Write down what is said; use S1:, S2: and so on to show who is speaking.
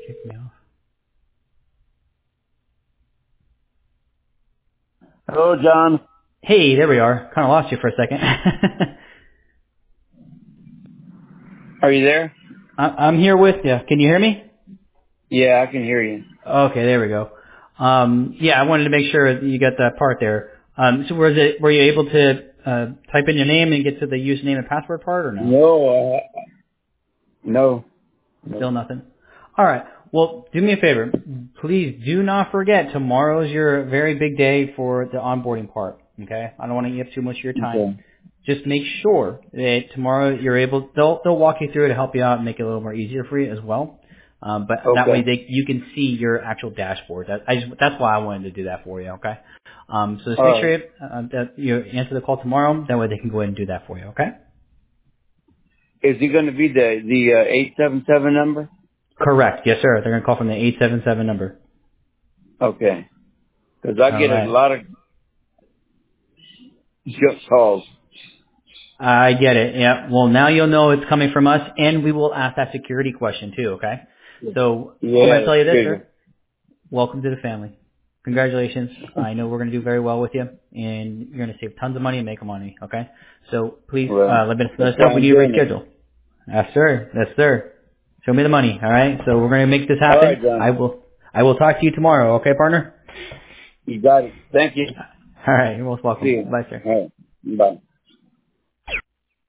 S1: Kick me off.
S2: Hello, John.
S1: Hey, there we are. Kind of lost you for a second.
S2: Are you there?
S1: I'm here with you. Can you hear me?
S2: Yeah, I can hear you.
S1: Okay, there we go. Yeah, I wanted to make sure that you got that part there. So were you able to type in your name and get to the username and password part or no?
S2: No.
S1: Still nothing? All right. Well, do me a favor. Please do not forget tomorrow's your very big day for the onboarding part. Okay? I don't want to eat up too much of your time.
S2: Okay.
S1: Just make sure that tomorrow you're able. They'll walk you through it to help you out and make it a little more easier for you as well. But that way you can see your actual dashboard. That's why I wanted to do that for you. Okay. So just make sure that you answer the call tomorrow. That way they can go ahead and do that for you. Okay.
S2: Is it going to be the 877 number?
S1: Correct. Yes, sir. They're gonna call from the 877 number.
S2: Okay. Because I
S1: All
S2: get a
S1: right.
S2: lot of just calls.
S1: I get it. Yeah. Well, now you'll know it's coming from us, and we will ask that security question too. Okay. So I'm
S2: Yeah,
S1: gonna tell you this,
S2: figure.
S1: sir. Welcome to the family. Congratulations. I know we're going to do very well with you, and you're going to save tons of money and make money, okay? So please
S2: Well,
S1: let us
S2: that's
S1: know
S2: why
S1: if we
S2: I'm
S1: need to
S2: doing it.
S1: reschedule. Yes, sir. Yes, sir. Show me the money, all right? So we're going to make this
S2: All
S1: happen.
S2: right, John.
S1: I will talk to you tomorrow, okay, partner?
S2: You got it. Thank you.
S1: All right. You're most
S2: See
S1: welcome.
S2: you.
S1: Bye, sir.
S2: All right. Bye.